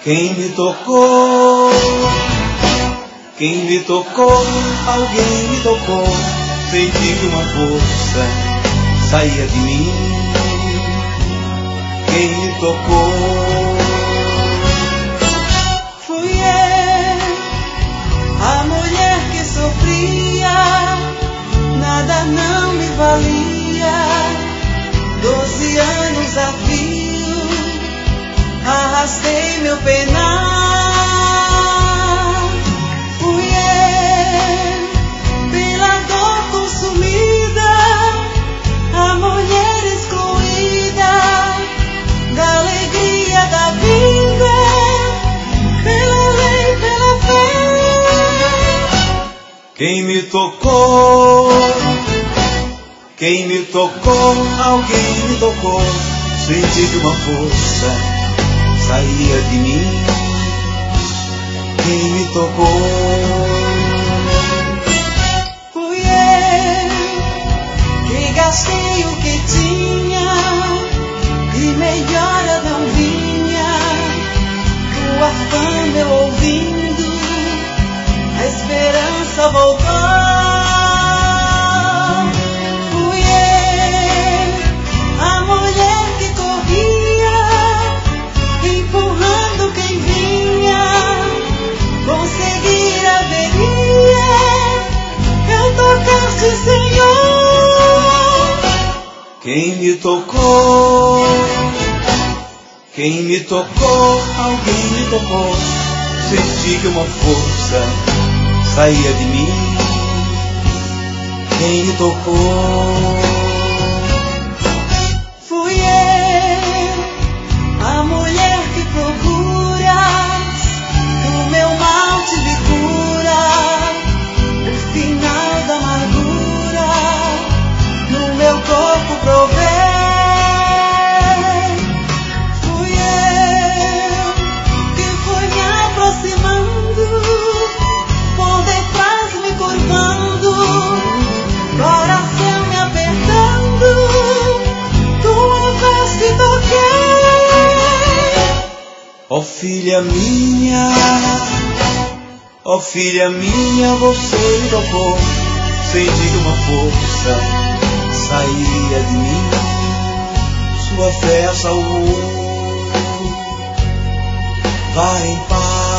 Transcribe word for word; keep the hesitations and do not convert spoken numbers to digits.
Quem me tocou, quem me tocou, alguém me tocou. Senti que uma força saía de mim. Quem me tocou fui eu, a mulher que sofria, nada não me valia. Doze anos a fio, arrastei meu penar. Fui eu, pela dor consumida, a mulher excluída da alegria da vida, pela lei, pela fé. Quem me tocou, quem me tocou, alguém me tocou. Senti que uma força saía de mim. Quem me tocou fui eu, que gastei o que tinha e melhora não vinha. Tua fama eu ouvindo, a esperança voltou. Fui eu, a mulher que corria, empurrando quem vinha, conseguir haveria, eu tocaste, Senhor. Quem me tocou, quem me tocou, alguém me tocou. Senti que uma força saía de mim. Quem me tocou fui eu, a mulher que procuras, do meu mal tive cura, o final da amargura, no meu corpo provei. Fui eu, que fui me aproximando, por detrás me curvando, coração me apertando, tua veste toquei. ó filha minha, ó filha minha, você me tocou. Senti que uma força saía de mim. Sua fé a salvou. Vai em paz.